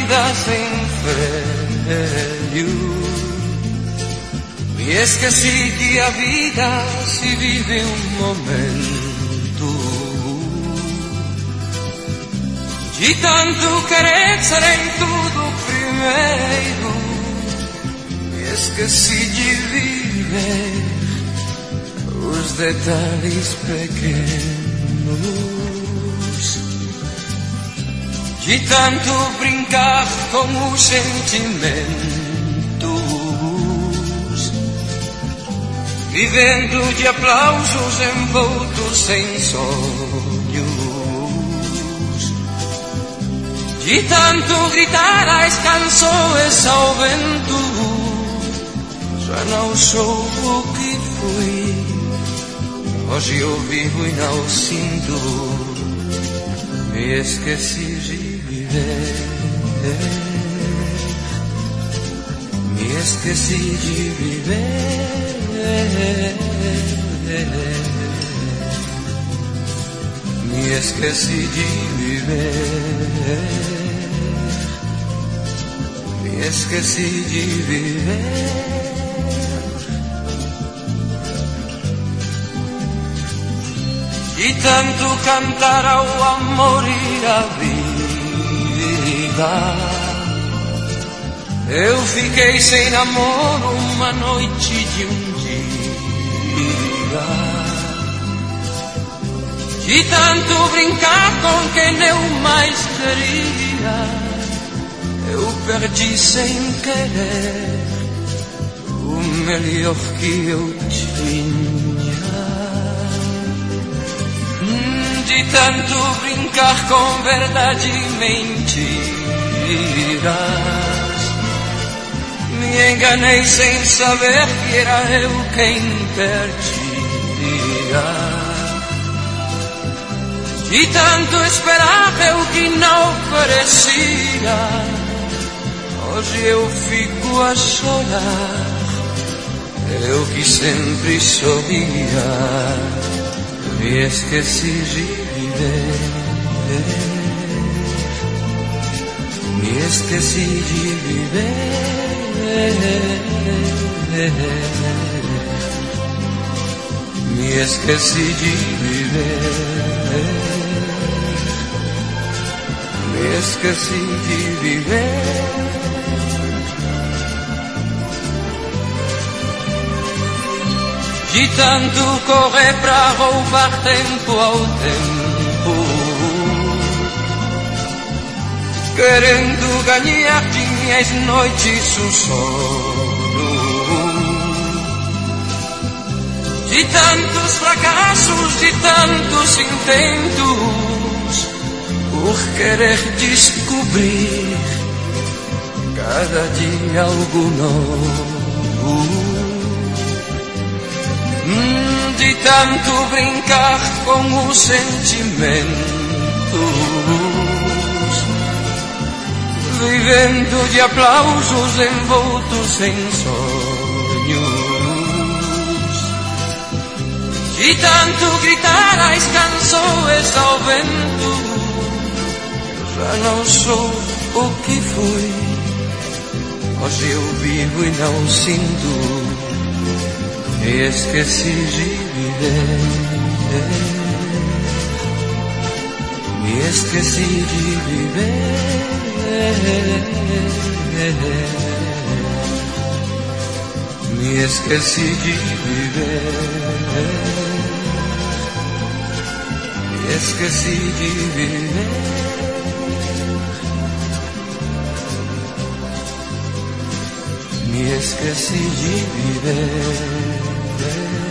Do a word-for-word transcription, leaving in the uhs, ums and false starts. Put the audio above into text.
vida sem freio. Me esqueci que a vida se vive um momento. De tanto querer ser em tudo primeiro, me esqueci de viver os detalhes pequenos. De tanto brincar com os sentimentos, vivendo de aplausos envoltos em sonhos. De tanto gritar as canções ao vento, já não sou o que fui. Hoje eu vivo e não sinto. Me esqueci de viver. Me esqueci de viver. Me esqueci de viver. Me esqueci de viver. De tanto cantar ao amor e à vida, eu fiquei sem namoro uma noite de um dia. De tanto brincar com quem eu mais queria, eu perdi sem querer o melhor que eu tinha. De tanto brincar com verdade e mentiras, me enganei sem saber que era eu quem perdia. De tanto esperar eu que não parecia, hoje eu fico a chorar, eu que sempre sorria. Me esqueci de viver. Me esqueci de viver. Me esqueci de viver. Me esqueci de viver. De tanto correr pra roubar tempo ao tempo, querendo ganhar minhas noites o sono. De tantos fracassos, de tantos intentos, por querer descobrir cada dia algo novo. De tanto brincar com os sentimentos, vivendo de aplausos envoltos em sonhos. De tanto gritar as canções ao vento, já não sou o que fui. Hoje eu vivo e não sinto. Me esqueci de viver. Me esqueci de viver. Me esqueci de viver. Me esqueci de viver. Me esqueci de viver.